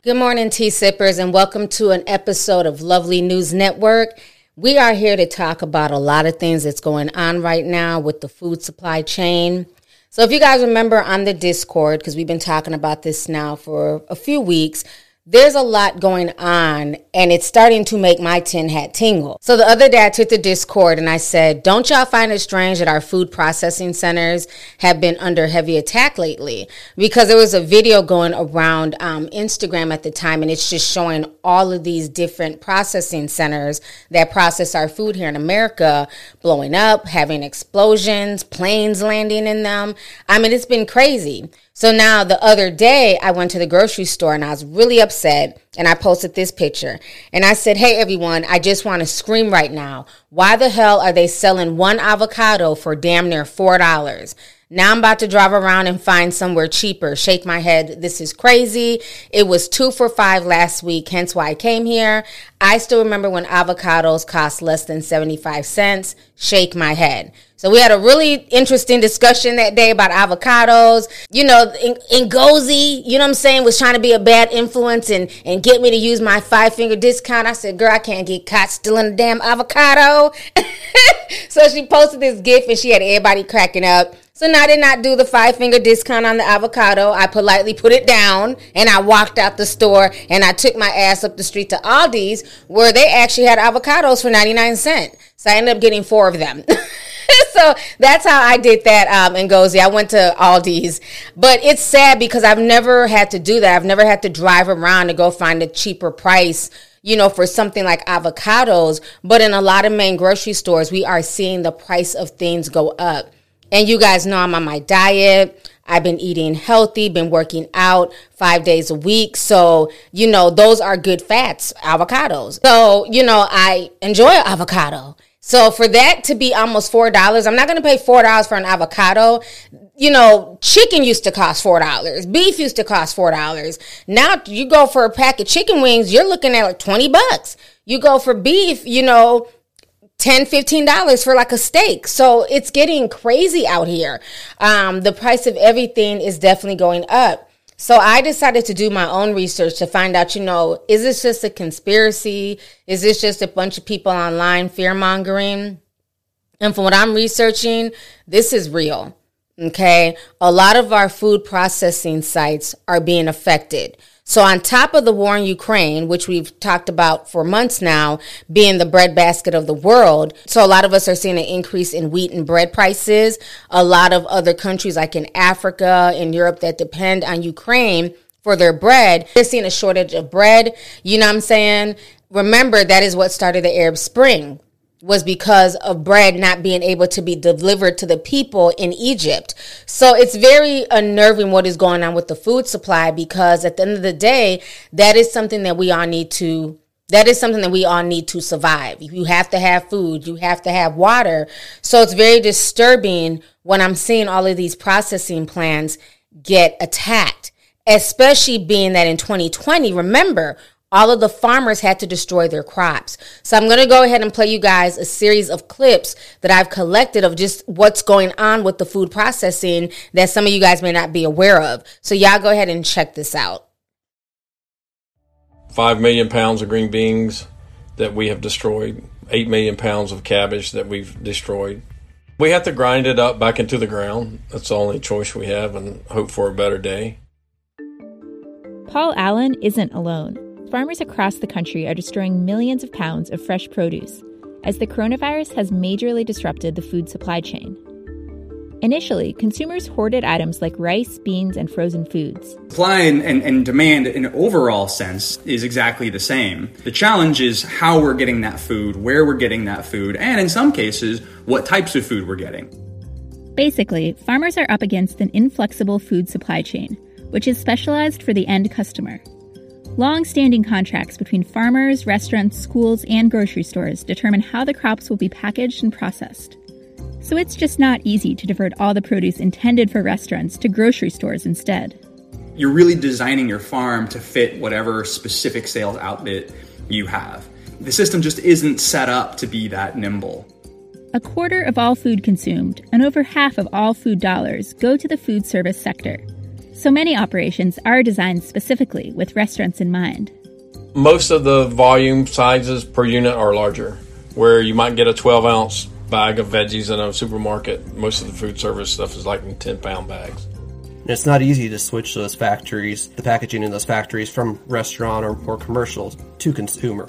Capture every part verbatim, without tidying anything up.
Good morning, tea sippers, and welcome to an episode of Lovely News Network. We are here to talk about a lot of things that's going on right now with the food supply chain. So if you guys remember on the Discord, because we've been talking about this now for a few weeks, there's a lot going on, and it's starting to make my tin hat tingle. So the other day I took the Discord and I said, don't y'all find it strange that our food processing centers have been under heavy attack lately? Because there was a video going around um, Instagram at the time, and it's just showing all of these different processing centers that process our food here in America blowing up, having explosions, planes landing in them. I mean, it's been crazy. So now the other day I went to the grocery store and I was really upset, and I posted this picture and I said, hey everyone, I just want to scream right now. Why the hell are they selling one avocado for damn near four dollars? Now I'm about to drive around and find somewhere cheaper. Shake my head. This is crazy. It was two for five last week, hence why I came here. I still remember when avocados cost less than seventy-five cents. Shake my head. So we had a really interesting discussion that day about avocados. You know, Ngozi, you know what I'm saying, was trying to be a bad influence and, and get me to use my five-finger discount. I said, girl, I can't get caught stealing a damn avocado. So she posted this GIF and she had everybody cracking up. So now I did not do the five-finger discount on the avocado. I politely put it down and I walked out the store and I took my ass up the street to Aldi's, where they actually had avocados for ninety-nine cents. So I ended up getting four of them. So that's how I did that um, in Ngozi. I went to Aldi's. But it's sad because I've never had to do that. I've never had to drive around to go find a cheaper price, you know, for something like avocados. But in a lot of main grocery stores, we are seeing the price of things go up. And you guys know I'm on my diet. I've been eating healthy, been working out five days a week. So, you know, those are good fats, avocados. So, you know, I enjoy avocado. So for that to be almost four dollars, I'm not going to pay four dollars for an avocado. You know, chicken used to cost four dollars. Beef used to cost four dollars. Now you go for a pack of chicken wings, you're looking at like twenty bucks. You go for beef, you know, ten dollars, fifteen dollars for like a steak. So it's getting crazy out here. Um, the price of everything is definitely going up. So I decided to do my own research to find out, you know, is this just a conspiracy? Is this just a bunch of people online fear-mongering? And from what I'm researching, this is real, okay? A lot of our food processing sites are being affected. So on top of the war in Ukraine, which we've talked about for months now, being the breadbasket of the world, so a lot of us are seeing an increase in wheat and bread prices. A lot of other countries like in Africa and Europe that depend on Ukraine for their bread, they're seeing a shortage of bread. You know what I'm saying? Remember, that is what started the Arab Spring, was because of bread not being able to be delivered to the people in Egypt. So it's very unnerving what is going on with the food supply, because at the end of the day, that is something that we all need to, that is something that we all need to survive. You have to have food, you have to have water. So it's very disturbing when I'm seeing all of these processing plants get attacked, especially being that in twenty twenty, remember, all of the farmers had to destroy their crops. So I'm going to go ahead and play you guys a series of clips that I've collected of just what's going on with the food processing that some of you guys may not be aware of. So y'all go ahead and check this out. Five million pounds of green beans that we have destroyed. Eight million pounds of cabbage that we've destroyed. We have to grind it up back into the ground. That's the only choice we have, and hope for a better day. Paul Allen isn't alone. Farmers across the country are destroying millions of pounds of fresh produce as the coronavirus has majorly disrupted the food supply chain. Initially, consumers hoarded items like rice, beans, and frozen foods. Supply and, and, and demand in an overall sense is exactly the same. The challenge is how we're getting that food, where we're getting that food, and in some cases, what types of food we're getting. Basically, farmers are up against an inflexible food supply chain, which is specialized for the end customer. Long-standing contracts between farmers, restaurants, schools, and grocery stores determine how the crops will be packaged and processed. So it's just not easy to divert all the produce intended for restaurants to grocery stores instead. You're really designing your farm to fit whatever specific sales outlet you have. The system just isn't set up to be that nimble. A quarter of all food consumed and over half of all food dollars go to the food service sector. So many operations are designed specifically with restaurants in mind. Most of the volume sizes per unit are larger, where you might get a twelve ounce bag of veggies in a supermarket. Most of the food service stuff is like in ten pound bags. It's not easy to switch those factories, the packaging in those factories, from restaurant or more commercials to consumer.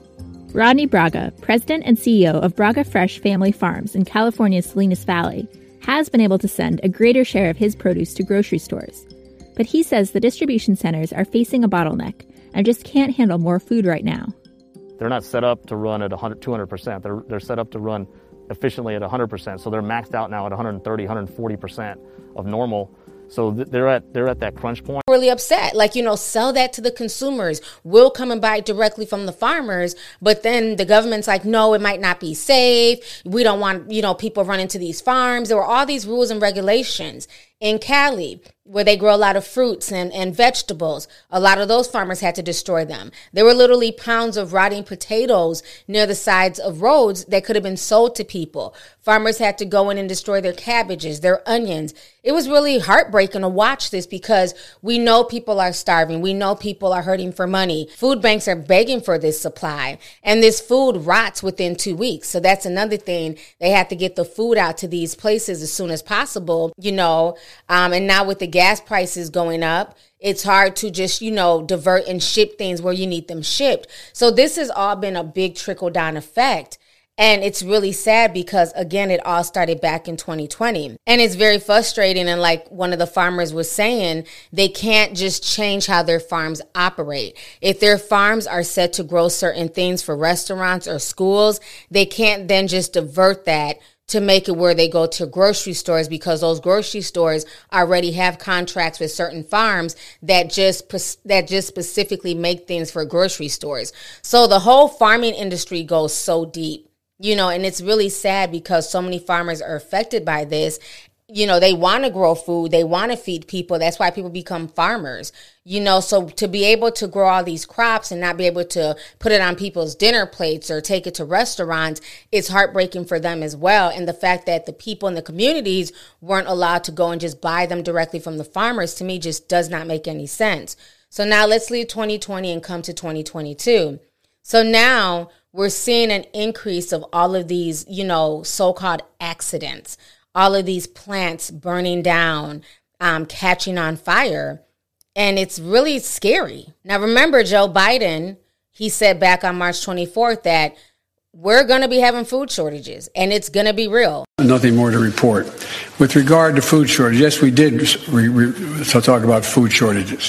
Rodney Braga, president and C E O of Braga Fresh Family Farms in California's Salinas Valley, has been able to send a greater share of his produce to grocery stores. But he says the distribution centers are facing a bottleneck and just can't handle more food right now. They're not set up to run at one hundred, two hundred percent. They're, they're set up to run efficiently at one hundred percent. So they're maxed out now at one hundred thirty, one hundred forty percent of normal. So th- they're at they're at that crunch point. Really upset. Like, you know, sell that to the consumers. We'll come and buy it directly from the farmers. But then the government's like, no, it might not be safe. We don't want, you know, people running to these farms. There were all these rules and regulations. In Cali, where they grow a lot of fruits and, and vegetables, a lot of those farmers had to destroy them. There were literally pounds of rotting potatoes near the sides of roads that could have been sold to people. Farmers had to go in and destroy their cabbages, their onions. It was really heartbreaking to watch this because we know people are starving. We know people are hurting for money. Food banks are begging for this supply, and this food rots within two weeks. So that's another thing. They have to get the food out to these places as soon as possible, you know. Um, and now with the gas prices going up, it's hard to just, you know, divert and ship things where you need them shipped. So this has all been a big trickle-down effect. And it's really sad because, again, it all started back in twenty twenty. And it's very frustrating. And like one of the farmers was saying, they can't just change how their farms operate. If their farms are set to grow certain things for restaurants or schools, they can't then just divert that to make it where they go to grocery stores, because those grocery stores already have contracts with certain farms that just that just specifically make things for grocery stores. So the whole farming industry goes so deep, you know, and it's really sad because so many farmers are affected by this. You know, they want to grow food. They want to feed people. That's why people become farmers, you know. So to be able to grow all these crops and not be able to put it on people's dinner plates or take it to restaurants, it's heartbreaking for them as well. And the fact that the people in the communities weren't allowed to go and just buy them directly from the farmers, to me, just does not make any sense. So now let's leave twenty twenty and come to twenty twenty-two. So now we're seeing an increase of all of these, you know, so-called accidents. All of these plants burning down, um, catching on fire. And it's really scary. Now, remember, Joe Biden, he said back on March twenty-fourth that we're going to be having food shortages, and it's going to be real. Nothing more to report. With regard to food shortages, yes, we did re- re- so talk about food shortages.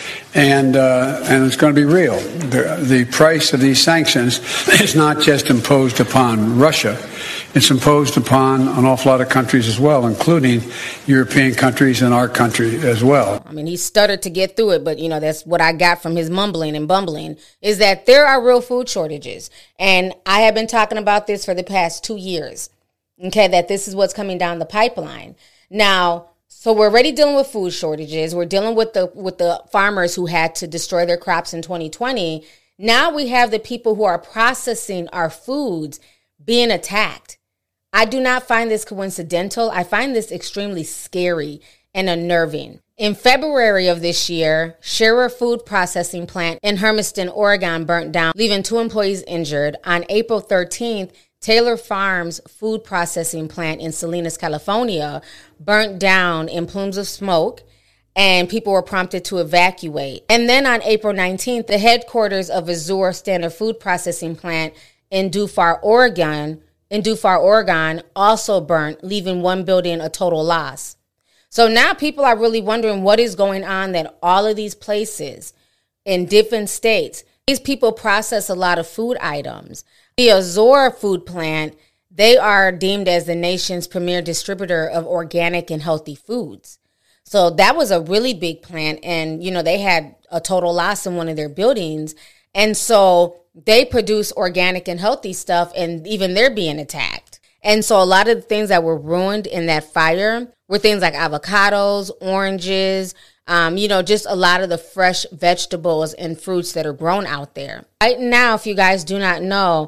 And uh, and it's going to be real. The, the price of these sanctions is not just imposed upon Russia. It's imposed upon an awful lot of countries as well, including European countries and our country as well. I mean, he stuttered to get through it, but, you know, that's what I got from his mumbling and bumbling, is that there are real food shortages. And I have been talking about this for the past two years, okay, that this is what's coming down the pipeline. Now, so we're already dealing with food shortages. We're dealing with the with the farmers who had to destroy their crops in twenty twenty. Now we have the people who are processing our foods being attacked. I do not find this coincidental. I find this extremely scary and unnerving. In February of this year, Scherer Food Processing Plant in Hermiston, Oregon burnt down, leaving two employees injured. On April thirteenth, Taylor Farms Food Processing Plant in Salinas, California, burnt down in plumes of smoke, and people were prompted to evacuate. And then on April nineteenth, the headquarters of Azure Standard Food Processing Plant in Dufar, Oregon, in Dufar, Oregon, also burnt, leaving one building a total loss. So now people are really wondering what is going on, that all of these places in different states, these people process a lot of food items. The Azure food plant, they are deemed as the nation's premier distributor of organic and healthy foods. So that was a really big plant, and, you know, they had a total loss in one of their buildings. And so they produce organic and healthy stuff, and even they're being attacked. And so a lot of the things that were ruined in that fire were things like avocados, oranges, um, you know, just a lot of the fresh vegetables and fruits that are grown out there. Right now, if you guys do not know,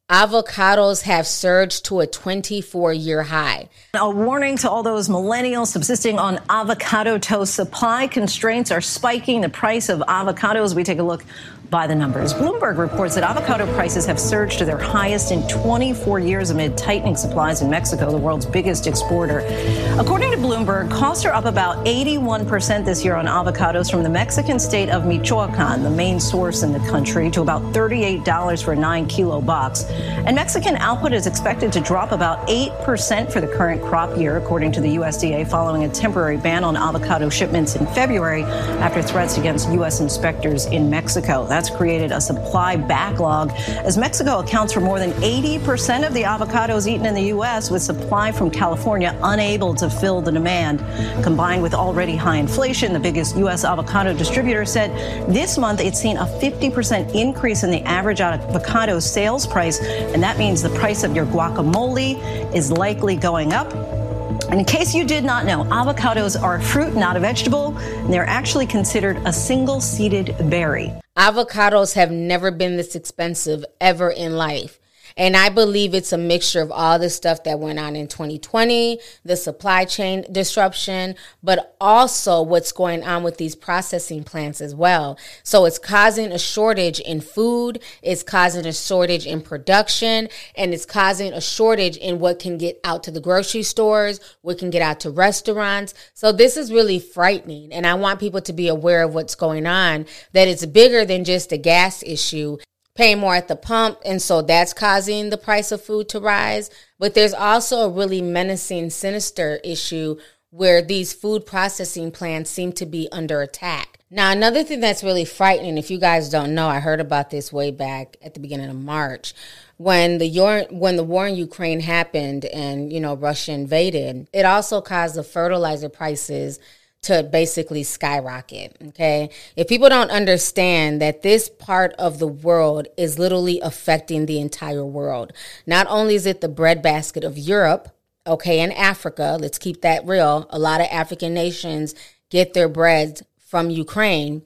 avocados have surged to a twenty-four-year high. A warning to all those millennials subsisting on avocado toast. Supply constraints are spiking the price of avocados. We take a look by the numbers. Bloomberg reports that avocado prices have surged to their highest in twenty-four years amid tightening supplies in Mexico, the world's biggest exporter. According to Bloomberg, costs are up about eighty-one percent this year on avocados from the Mexican state of Michoacan, the main source in the country, to about thirty-eight dollars for a nine kilo box. And Mexican output is expected to drop about eight percent for the current crop year, according to the U S D A, following a temporary ban on avocado shipments in February after threats against U S inspectors in Mexico. That's created a supply backlog as Mexico accounts for more than eighty percent of the avocados eaten in the U S, with supply from California unable to fill the demand. Combined with already high inflation, the biggest U S avocado distributor said this month it's seen a fifty percent increase in the average avocado sales price, and that means the price of your guacamole is likely going up. And in case you did not know, avocados are a fruit, not a vegetable, and they're actually considered a single-seeded berry. Avocados have never been this expensive ever in life. And I believe it's a mixture of all the stuff that went on in twenty twenty, the supply chain disruption, but also what's going on with these processing plants as well. So it's causing a shortage in food, it's causing a shortage in production, and it's causing a shortage in what can get out to the grocery stores, what can get out to restaurants. So this is really frightening, and I want people to be aware of what's going on, that it's bigger than just a gas issue. Paying more at the pump, and so that's causing the price of food to rise. But there's also a really menacing, sinister issue where these food processing plants seem to be under attack. Now, another thing that's really frightening, if you guys don't know, I heard about this way back at the beginning of March, when the when the war in Ukraine happened and, you know, Russia invaded. It also caused the fertilizer prices to basically skyrocket, okay? If people don't understand that this part of the world is literally affecting the entire world. Not only is it the breadbasket of Europe, okay, and Africa, let's keep that real. A lot of African nations get their bread from Ukraine,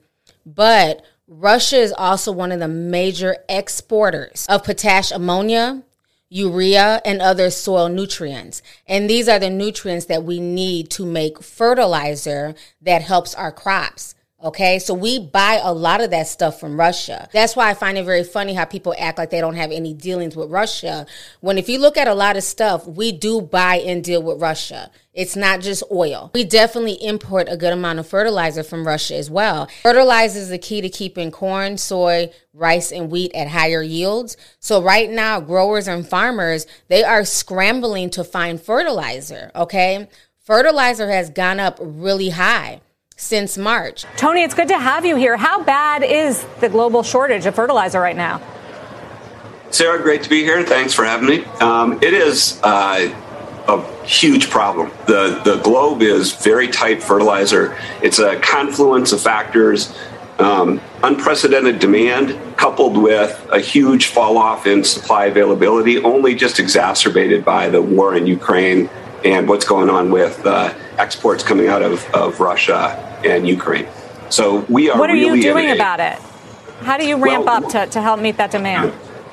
but Russia is also one of the major exporters of potash ammonia, urea, and other soil nutrients. And these are the nutrients that we need to make fertilizer that helps our crops. Okay, so we buy a lot of that stuff from Russia. That's why I find it very funny how people act like they don't have any dealings with Russia, when if you look at a lot of stuff, we do buy and deal with Russia. It's not just oil. We definitely import a good amount of fertilizer from Russia as well. Fertilizer is the key to keeping corn, soy, rice, and wheat at higher yields. So right now, growers and farmers, they are scrambling to find fertilizer, okay? Fertilizer has gone up really high since March. Tony, it's good to have you here. How bad is the global shortage of fertilizer right now? Sarah, great to be here. Thanks for having me. Um, it is uh, a huge problem. The, the globe is very tight fertilizer. It's a confluence of factors, um, unprecedented demand coupled with a huge fall off in supply availability, only just exacerbated by the war in Ukraine and what's going on with uh, exports coming out of, of Russia and Ukraine. So we are. What are really you doing a, about it? How do you ramp well, up to, to help meet that demand?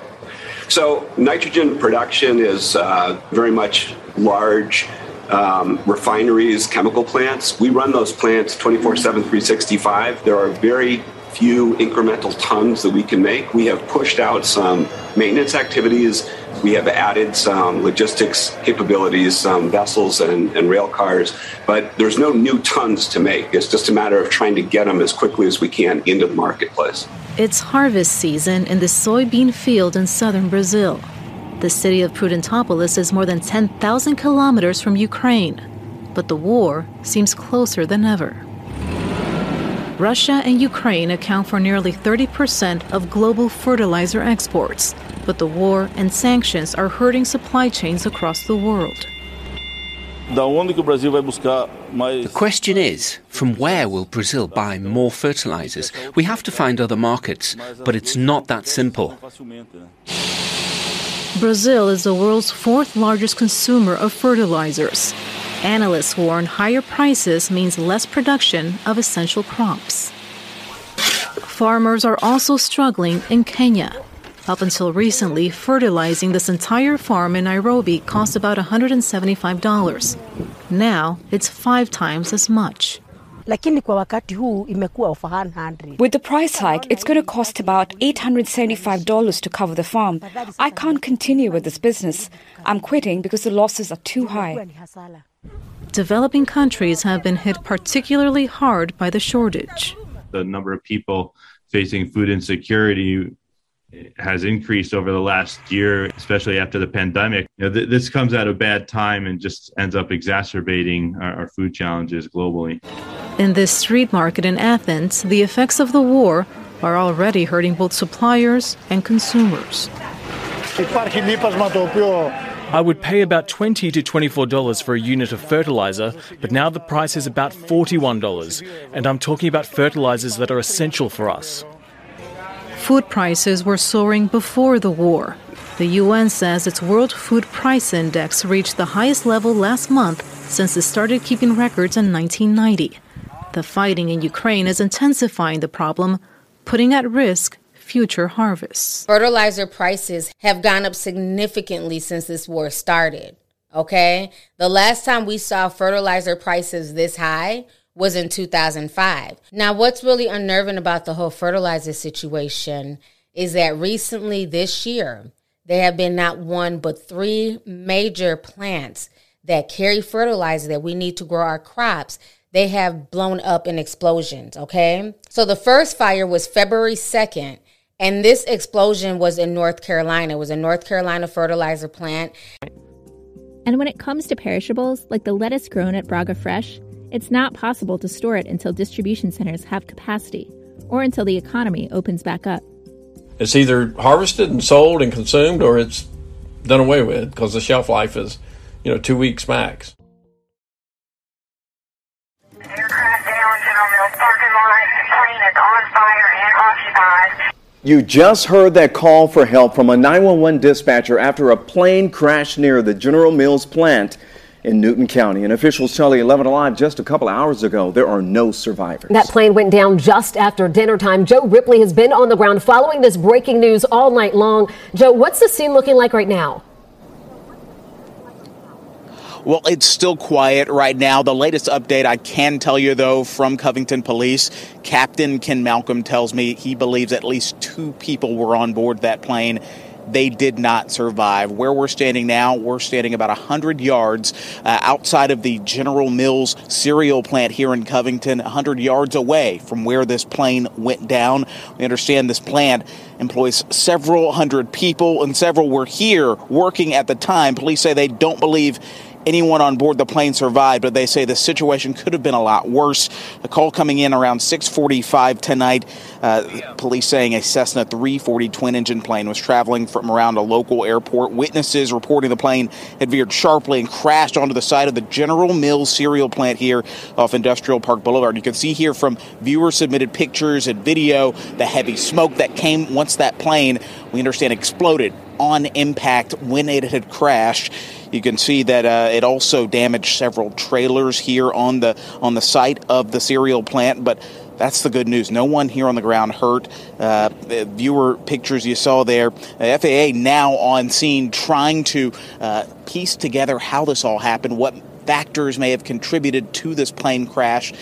So nitrogen production is uh, very much large um, refineries, chemical plants. We run those plants twenty-four seven, three sixty-five. There are very few incremental tons that we can make. We have pushed out some maintenance activities. We have added some logistics capabilities, some vessels and, and rail cars, but there's no new tons to make. It's just a matter of trying to get them as quickly as we can into the marketplace. It's harvest season in the soybean field in southern Brazil. The city of Prudentópolis is more than ten thousand kilometers from Ukraine, but the war seems closer than ever. Russia and Ukraine account for nearly thirty percent of global fertilizer exports, but the war and sanctions are hurting supply chains across the world. The question is, from where will Brazil buy more fertilizers? We have to find other markets, but it's not that simple. Brazil is the world's fourth largest consumer of fertilizers. Analysts warn higher prices means less production of essential crops. Farmers are also struggling in Kenya. Up until recently, fertilizing this entire farm in Nairobi cost about one hundred seventy-five dollars. Now, it's five times as much. With the price hike, it's going to cost about eight hundred seventy-five dollars to cover the farm. I can't continue with this business. I'm quitting because the losses are too high. Developing countries have been hit particularly hard by the shortage. The number of people facing food insecurity has increased over the last year, especially after the pandemic. You know, th- this comes at a bad time and just ends up exacerbating our, our food challenges globally. In this street market in Athens, the effects of the war are already hurting both suppliers and consumers. I would pay about twenty to twenty-four dollars for a unit of fertilizer, but now the price is about forty-one dollars, and I'm talking about fertilizers that are essential for us. Food prices were soaring before the war. The U N says its World Food Price Index reached the highest level last month since it started keeping records in nineteen ninety. The fighting in Ukraine is intensifying the problem, putting at risk future harvests. Fertilizer prices have gone up significantly since this war started, okay? The last time we saw fertilizer prices this high was in two thousand five. Now, what's really unnerving about the whole fertilizer situation is that recently this year, there have been not one but three major plants that carry fertilizer that we need to grow our crops. They have blown up in explosions, okay? So the first fire was February second, and this explosion was in North Carolina. It was a North Carolina fertilizer plant. And when it comes to perishables, like the lettuce grown at Braga Fresh, it's not possible to store it until distribution centers have capacity or until the economy opens back up. It's either harvested and sold and consumed or it's done away with because the shelf life is, you know, two weeks max. Aircraft down, General Mills parking lot. Plane is on fire and occupied. You just heard that call for help from a nine one one dispatcher after a plane crashed near the General Mills plant in Newton County. And officials tell the eleven Alive just a couple hours ago there are no survivors. That plane went down just after dinner time. Joe Ripley has been on the ground following this breaking news all night long. Joe, what's the scene looking like right now? Well, it's still quiet right now. The latest update I can tell you, though, from Covington Police, Captain Ken Malcolm tells me he believes at least two people were on board that plane. They did not survive. Where we're standing now, we're standing about one hundred yards uh, outside of the General Mills cereal plant here in Covington, one hundred yards away from where this plane went down. We understand this plant employs several hundred people, and several were here working at the time. Police say they don't believe anyone on board the plane survived, but they say the situation could have been a lot worse. A call coming in around six forty-five tonight. Uh, police saying a Cessna three forty twin-engine plane was traveling from around a local airport. Witnesses reporting the plane had veered sharply and crashed onto the side of the General Mills cereal plant here off Industrial Park Boulevard. You can see here from viewer-submitted pictures and video the heavy smoke that came once that plane, we understand, exploded on impact when it had crashed. You can see that uh, it also damaged several trailers here on the on the site of the cereal plant, but that's the good news. No one here on the ground hurt. Uh, viewer pictures you saw there. F A A now on scene trying to uh, piece together how this all happened, what factors may have contributed to this plane crash.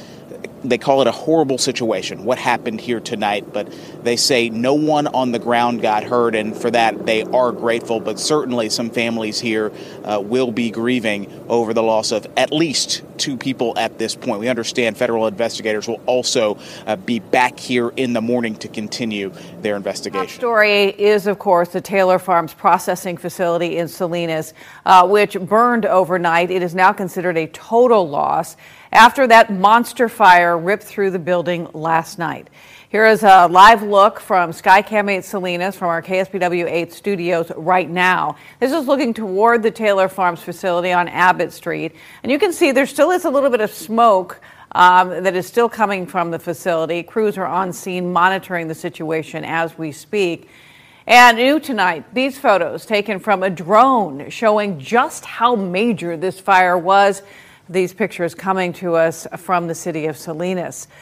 They call it a horrible situation, what happened here tonight, but they say no one on the ground got hurt, and for that they are grateful, but certainly some families here uh, will be grieving over the loss of at least two people at this point. We understand federal investigators will also uh, be back here in the morning to continue their investigation. Top story is, of course, the Taylor Farms processing facility in Salinas, uh, which burned overnight. It is now considered a total loss after that monster fire ripped through the building last night. Here is a live look from Skycam eight Salinas from our K S B W eight studios right now. This is looking toward the Taylor Farms facility on Abbott Street. And you can see there still is a little bit of smoke um, that is still coming from the facility. Crews are on scene monitoring the situation as we speak. And new tonight, these photos taken from a drone showing just how major this fire was. These pictures coming to us from the city of Salinas.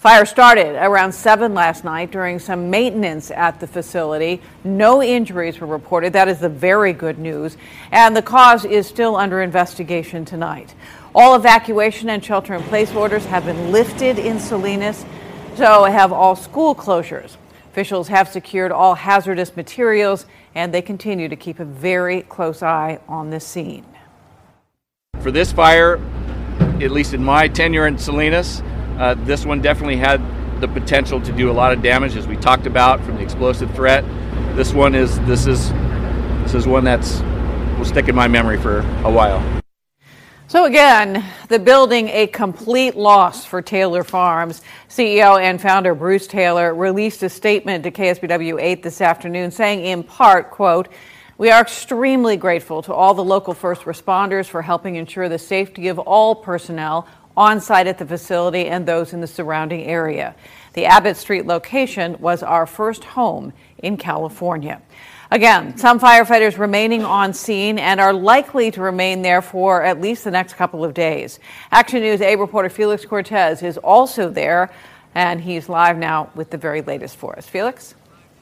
Fire started around seven last night during some maintenance at the facility. No injuries were reported. That is the very good news. And the cause is still under investigation tonight. All evacuation and shelter-in-place orders have been lifted in Salinas, so have all school closures. Officials have secured all hazardous materials, and they continue to keep a very close eye on this scene. For this fire, at least in my tenure in Salinas, uh, this one definitely had the potential to do a lot of damage, as we talked about, from the explosive threat. This one is this is this is one that's will stick in my memory for a while. So again, the building a complete loss for Taylor Farms. C E O and founder Bruce Taylor released a statement to K S B W eight this afternoon saying in part, quote, "We are extremely grateful to all the local first responders for helping ensure the safety of all personnel on site at the facility and those in the surrounding area. The Abbott Street location was our first home in California." Again, some firefighters remaining on scene and are likely to remain there for at least the next couple of days. Action News A reporter Felix Cortez is also there, and he's live now with the very latest for us. Felix?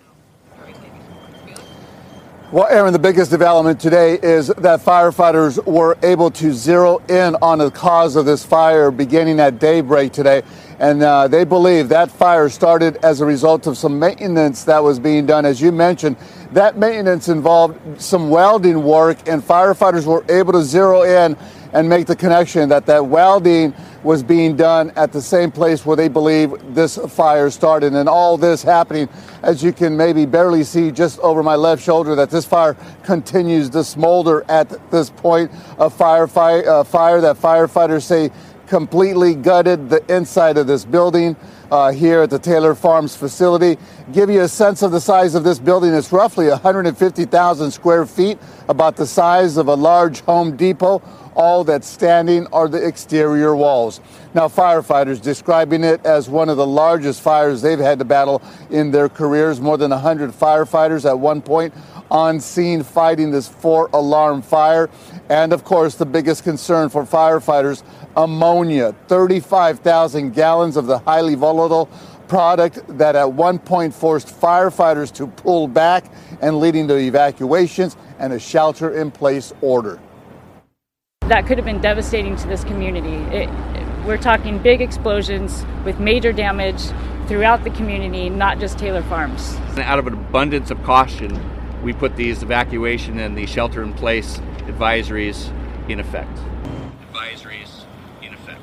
Well, Aaron, the biggest development today is that firefighters were able to zero in on the cause of this fire beginning at daybreak today. And uh, they believe that fire started as a result of some maintenance that was being done. As you mentioned, that maintenance involved some welding work, and firefighters were able to zero in and make the connection that that welding was being done at the same place where they believe this fire started. And all this happening, as you can maybe barely see just over my left shoulder, that this fire continues to smolder at this point. A fire, fire, uh, fire that firefighters say completely gutted the inside of this building uh, here at the Taylor Farms facility. Give you a sense of the size of this building. It's roughly one hundred fifty thousand square feet, about the size of a large Home Depot. All that's standing are the exterior walls. Now, firefighters describing it as one of the largest fires they've had to battle in their careers. More than one hundred firefighters at one point on scene fighting this four-alarm fire. And, of course, the biggest concern for firefighters, ammonia. thirty-five thousand gallons of the highly volatile product that at one point forced firefighters to pull back and leading to evacuations and a shelter-in-place order. That could have been devastating to this community. It, we're talking big explosions with major damage throughout the community, not just Taylor Farms. Out of an abundance of caution, we put these evacuation and the shelter-in-place advisories in effect. Advisories in effect.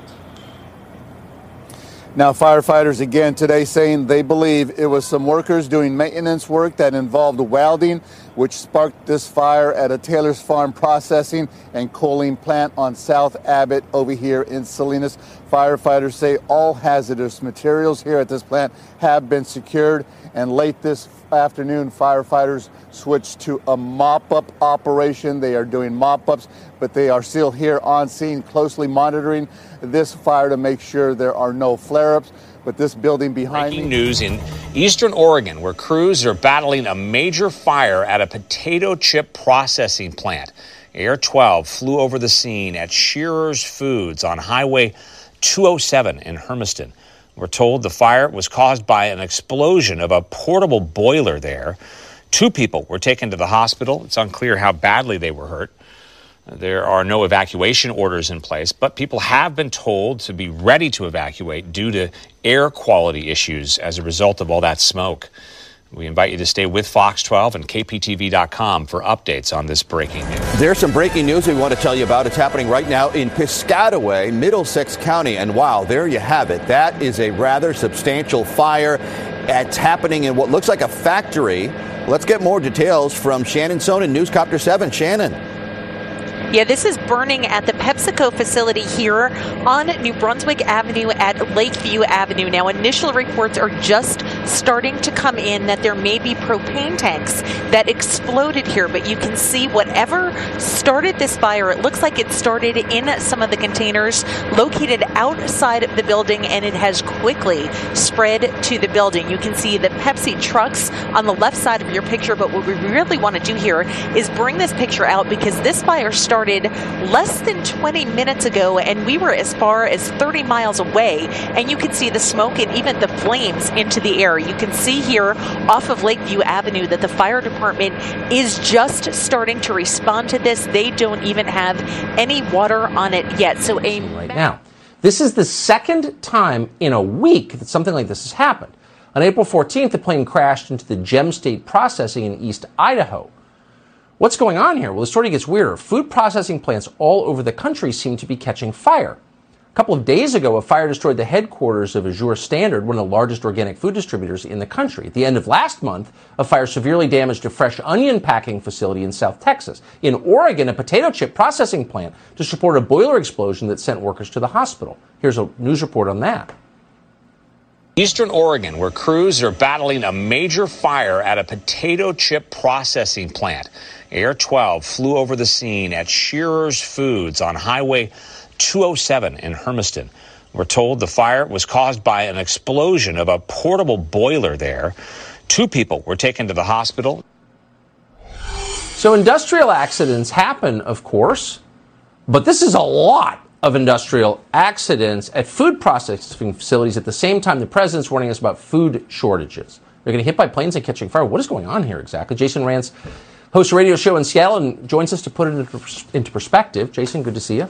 Now, firefighters again today saying they believe it was some workers doing maintenance work that involved welding, which sparked this fire at a Taylor's Farm processing and coaling plant on South Abbott over here in Salinas. Firefighters say all hazardous materials here at this plant have been secured, and late this afternoon, firefighters switched to a mop-up operation. They are doing mop-ups, but they are still here on scene closely monitoring this fire to make sure there are no flare-ups. But this building behind Breaking me... news in eastern Oregon, where crews are battling a major fire at a potato chip processing plant. Air twelve flew over the scene at Shearer's Foods on Highway two oh seven in Hermiston. We're told the fire was caused by an explosion of a portable boiler there. Two people were taken to the hospital. It's unclear how badly they were hurt. There are no evacuation orders in place, but people have been told to be ready to evacuate due to air quality issues as a result of all that smoke. We invite you to stay with Fox twelve and K P T V dot com for updates on this breaking news. There's some breaking news we want to tell you about. It's happening right now in Piscataway, Middlesex County. And wow, there you have it. That is a rather substantial fire. It's happening in what looks like a factory. Let's get more details from Shannon Sonnen, Newscopter seven. Shannon. Yeah, this is burning at the PepsiCo facility here on New Brunswick Avenue at Lakeview Avenue. Now, initial reports are just starting to come in that there may be propane tanks that exploded here, but you can see whatever started this fire, it looks like it started in some of the containers located outside of the building, and it has quickly spread to the building. You can see the Pepsi trucks on the left side of your picture, but what we really want to do here is bring this picture out because this fire started less than twenty minutes ago, and we were as far as thirty miles away, and you can see the smoke and even the flames into the air. You can see here off of Lakeview Avenue that the fire department is just starting to respond to this. They don't even have any water on it yet. So a right now, this is the second time in a week that something like this has happened. On April fourteenth, the plane crashed into the Gem State Processing in East Idaho. What's going on here? Well, the story gets weirder. Food processing plants all over the country seem to be catching fire. A couple of days ago, a fire destroyed the headquarters of Azure Standard, one of the largest organic food distributors in the country. At the end of last month, a fire severely damaged a fresh onion packing facility in South Texas. In Oregon, a potato chip processing plant just reported a boiler explosion that sent workers to the hospital. Here's a news report on that. Eastern Oregon, where crews are battling a major fire at a potato chip processing plant. Air twelve flew over the scene at Shearer's Foods on Highway two oh seven in Hermiston. We're told the fire was caused by an explosion of a portable boiler there. Two people were taken to the hospital. So industrial accidents happen, of course, but this is a lot of industrial accidents at food processing facilities at the same time the president's warning us about food shortages. They're getting hit by planes and catching fire. What is going on here exactly? Jason Rantz hosts a radio show in Seattle and joins us to put it into perspective. Jason, good to see you.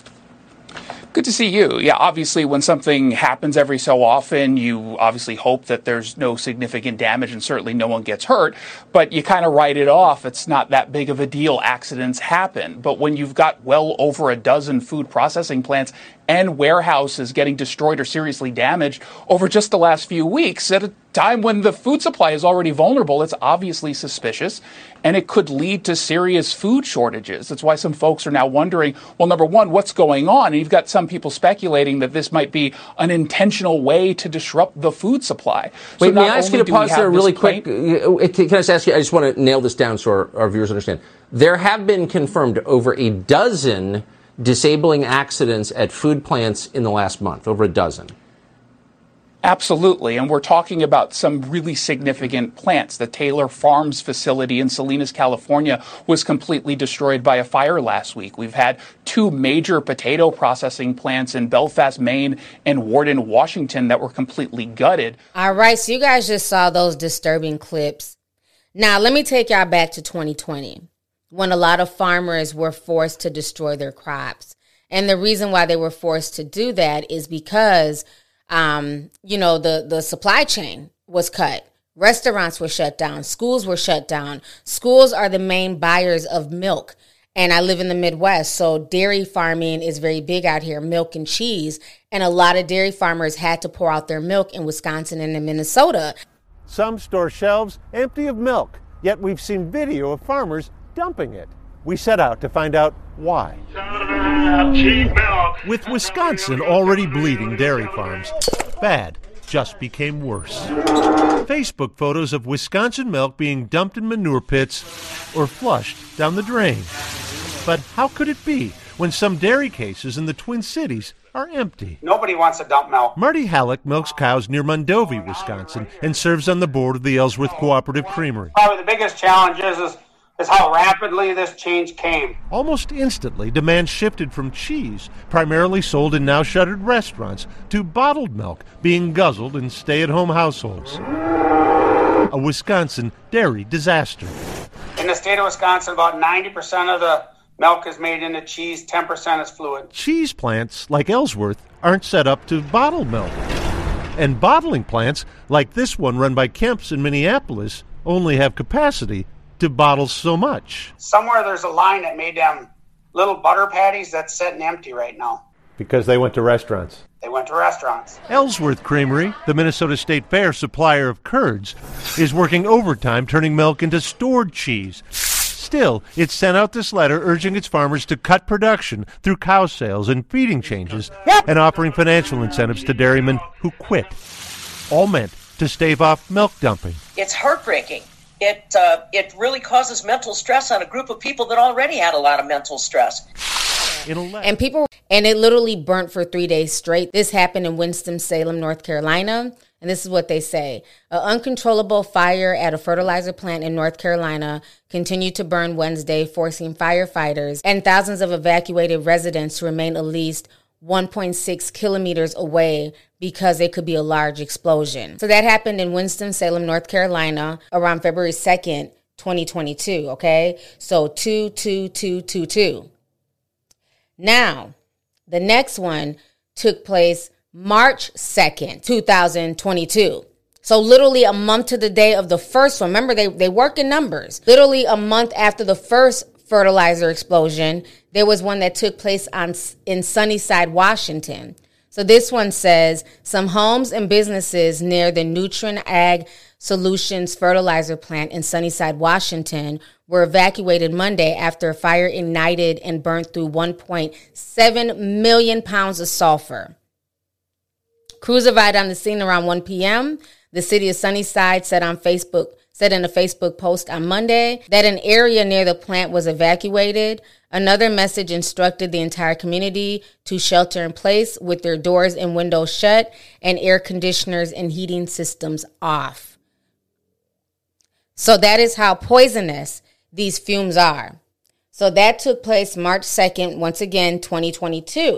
Good to see you. Yeah, obviously, when something happens every so often, you obviously hope that there's no significant damage and certainly no one gets hurt, but you kind of write it off. It's not that big of a deal. Accidents happen. But when you've got well over a dozen food processing plants and warehouses getting destroyed or seriously damaged over just the last few weeks at a time when the food supply is already vulnerable, it's obviously suspicious, and it could lead to serious food shortages. That's why some folks are now wondering, well, number one, what's going on? And you've got some people speculating that this might be an intentional way to disrupt the food supply. Wait, so may I ask you to pause there really quick? Can I just ask you, I just want to nail this down so our, our viewers understand. There have been confirmed over a dozen disabling accidents at food plants in the last month, over a dozen. Absolutely. And we're talking about some really significant plants. The Taylor Farms facility in Salinas, California was completely destroyed by a fire last week. We've had two major potato processing plants in Belfast, Maine and Warden, Washington that were completely gutted. All right. So you guys just saw those disturbing clips. Now, let me take y'all back to twenty twenty. When a lot of farmers were forced to destroy their crops. And the reason why they were forced to do that is because, um, you know, the, the supply chain was cut. Restaurants were shut down. Schools were shut down. Schools are the main buyers of milk. And I live in the Midwest, so dairy farming is very big out here, milk and cheese. And a lot of dairy farmers had to pour out their milk in Wisconsin and in Minnesota. Some store shelves empty of milk, yet we've seen video of farmers dumping it. We set out to find out why. With Wisconsin already bleeding dairy farms, bad just became worse. Facebook photos of Wisconsin milk being dumped in manure pits or flushed down the drain. But how could it be when some dairy cases in the Twin Cities are empty? Nobody wants to dump milk. Marty Halleck milks cows near Mondovi, Wisconsin, and serves on the board of the Ellsworth Cooperative Creamery. Probably the biggest challenge is, is is how rapidly this change came. Almost instantly, demand shifted from cheese, primarily sold in now shuttered restaurants, to bottled milk being guzzled in stay-at-home households. A Wisconsin dairy disaster. In the state of Wisconsin, about ninety percent of the milk is made into cheese, ten percent is fluid. Cheese plants, like Ellsworth, aren't set up to bottle milk. And bottling plants, like this one run by Kemp's in Minneapolis, only have capacity to bottle so much. Somewhere there's a line that made them little butter patties that's sitting empty right now. Because they went to restaurants. They went to restaurants. Ellsworth Creamery, the Minnesota State Fair supplier of curds, is working overtime turning milk into stored cheese. Still, it sent out this letter urging its farmers to cut production through cow sales and feeding changes and offering financial incentives to dairymen who quit. All meant to stave off milk dumping. It's heartbreaking. It uh, it really causes mental stress on a group of people that already had a lot of mental stress. And people, and it literally burnt for three days straight. This happened in Winston-Salem, North Carolina. And this is what they say. An uncontrollable fire at a fertilizer plant in North Carolina continued to burn Wednesday, forcing firefighters and thousands of evacuated residents to remain at least one point six kilometers away because it could be a large explosion. So that happened in Winston-Salem, North Carolina around February second, twenty twenty-two, okay? So two two two two two. Now, the next one took place March second, two thousand twenty-two. So literally a month to the day of the first one. Remember, they, they work in numbers. Literally a month after the first fertilizer explosion, there was one that took place on in Sunnyside, Washington. So this one says, some homes and businesses near the Nutrien Ag Solutions fertilizer plant in Sunnyside, Washington, were evacuated Monday after a fire ignited and burned through one point seven million pounds of sulfur. Crews arrived on the scene around one p.m. The city of Sunnyside said on Facebook, said in a Facebook post on Monday that an area near the plant was evacuated. Another message instructed the entire community to shelter in place with their doors and windows shut and air conditioners and heating systems off. So that is how poisonous these fumes are. So that took place March second, once again, twenty twenty-two.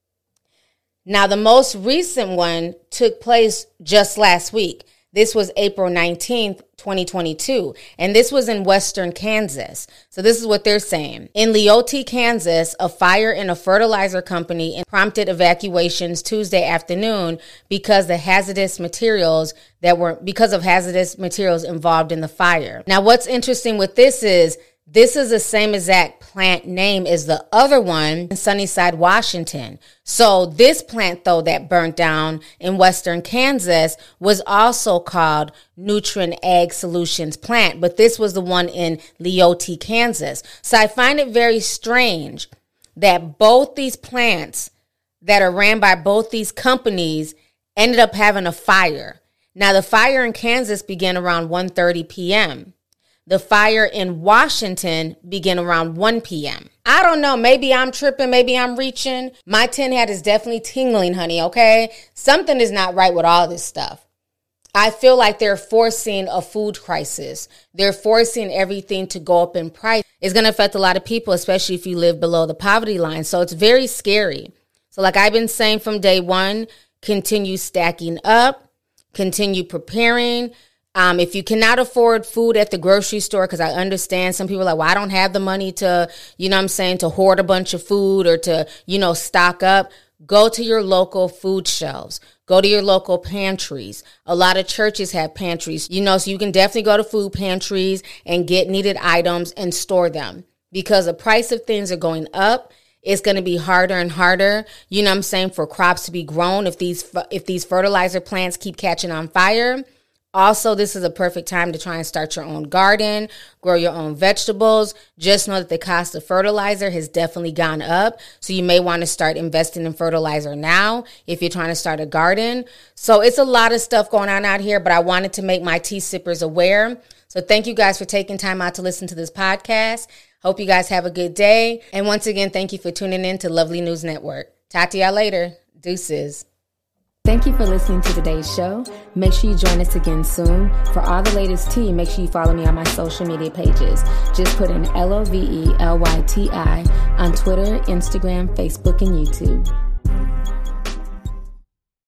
Now, the most recent one took place just last week. This was April nineteenth, twenty twenty-two, and this was in western Kansas. So this is what they're saying. In Leoti, Kansas, a fire in a fertilizer company prompted evacuations Tuesday afternoon because the hazardous materials that were because of hazardous materials involved in the fire. Now, what's interesting with this is this is the same exact plant name as the other one in Sunnyside, Washington. So this plant, though, that burnt down in western Kansas was also called Nutrien Ag Solutions plant, but this was the one in Leoti, Kansas. So I find it very strange that both these plants that are ran by both these companies ended up having a fire. Now, the fire in Kansas began around one thirty p.m. The fire in Washington began around one p.m. I don't know. Maybe I'm tripping. Maybe I'm reaching. My tin hat is definitely tingling, honey, okay? Something is not right with all this stuff. I feel like they're forcing a food crisis. They're forcing everything to go up in price. It's going to affect a lot of people, especially if you live below the poverty line. So it's very scary. So like I've been saying from day one, continue stacking up, continue preparing. Um, if you cannot afford food at the grocery store, because I understand some people are like, well, I don't have the money to, you know what I'm saying, to hoard a bunch of food or to, you know, stock up. Go to your local food shelves. Go to your local pantries. A lot of churches have pantries, you know, so you can definitely go to food pantries and get needed items and store them because the price of things are going up. It's going to be harder and harder, you know what I'm saying, for crops to be grown if these if these fertilizer plants keep catching on fire. Also, this is a perfect time to try and start your own garden, grow your own vegetables. Just know that the cost of fertilizer has definitely gone up. So you may want to start investing in fertilizer now if you're trying to start a garden. So it's a lot of stuff going on out here, but I wanted to make my tea sippers aware. So thank you guys for taking time out to listen to this podcast. Hope you guys have a good day. And once again, thank you for tuning in to Lovely News Network. Talk to y'all later. Deuces. Thank you for listening to today's show. Make sure you join us again soon. For all the latest tea, make sure you follow me on my social media pages. Just put in L O V E L Y T I on Twitter, Instagram, Facebook, and YouTube.